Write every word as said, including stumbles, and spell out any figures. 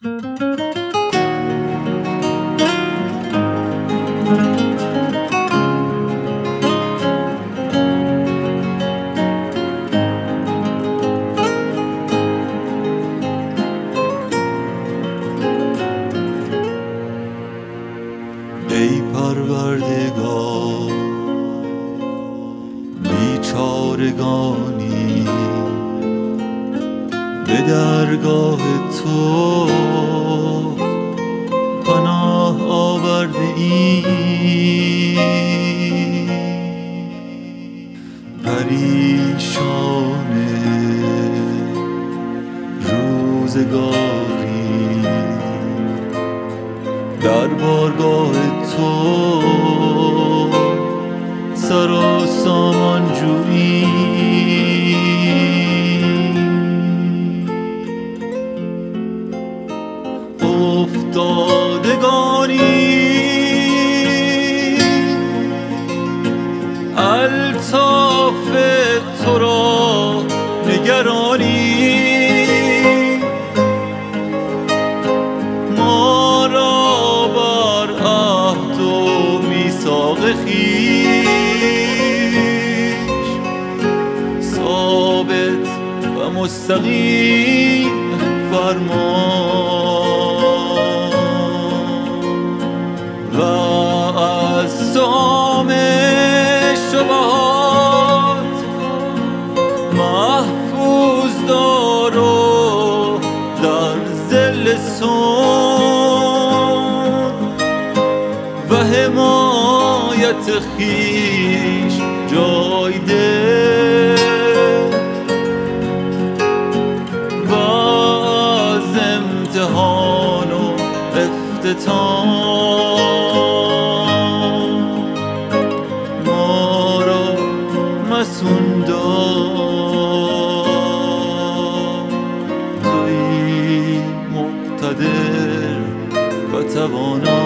ای پروردگار بیچارگانی به درگاه تو پناه آورده ایم، پریشان روزگاری در بارگاه تو سر و سامان جویی. افتادگانی الطاف تو را نگرانی، ما را بر عهد و میثاق خویش ثابت و مستقیم فرما و از سهام شبهات محفوظ دار و در ظل صون و حمایت خویش جای ده و از امتحان و افتتان ما را مسون دار. تویی مقتدر و توانا.